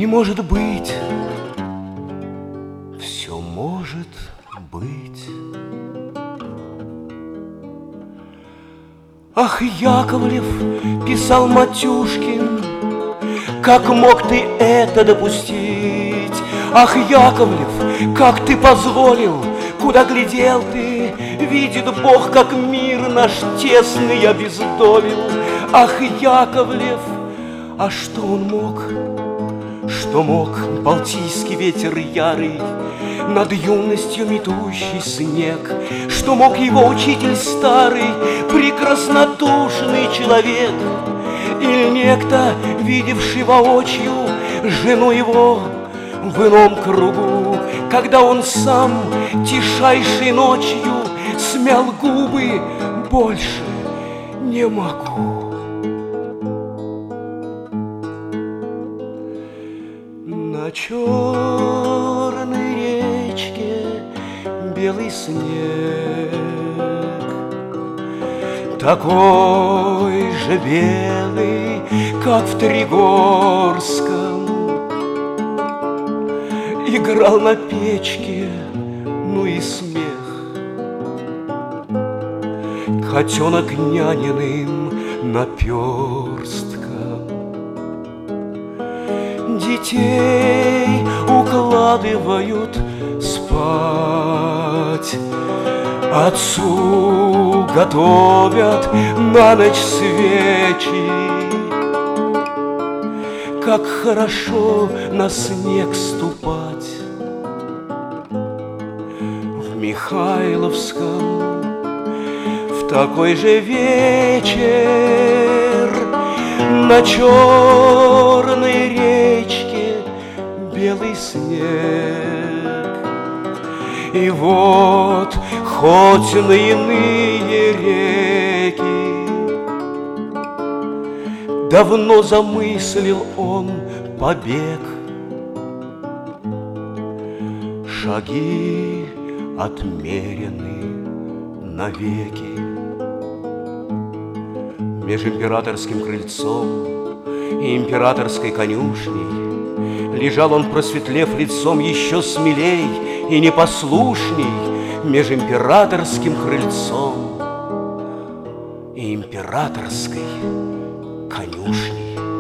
Не может быть, все может быть. Ах, Яковлев, писал Матюшкин, как мог ты это допустить? Ах, Яковлев, как ты позволил? Куда глядел ты? Видит Бог, как мир наш тесный обездолил. Ах, Яковлев, а что он мог? Что мог балтийский ветер ярый, над юностью метущий снег? Что мог его учитель старый, прекраснодушный человек? Или некто, видевший воочию жену его в ином кругу, когда он сам тишайшей ночью смял губы: больше не могу. На черной речке белый снег, такой же белый, как в Тригорском, играл на печке, ну и смех. Котенок няниным наперстком детей укладывают спать, отцу готовят на ночь свечи. Как хорошо на снег ступать. В Михайловском в такой же вечер на черной речке белый снег. И вот хоть на иные реки давно замыслил он побег. Шаги отмерены навеки. Меж императорским крыльцом и императорской конюшней лежал он, просветлев лицом, еще смелей и непослушней. Меж императорским крыльцом и императорской конюшней.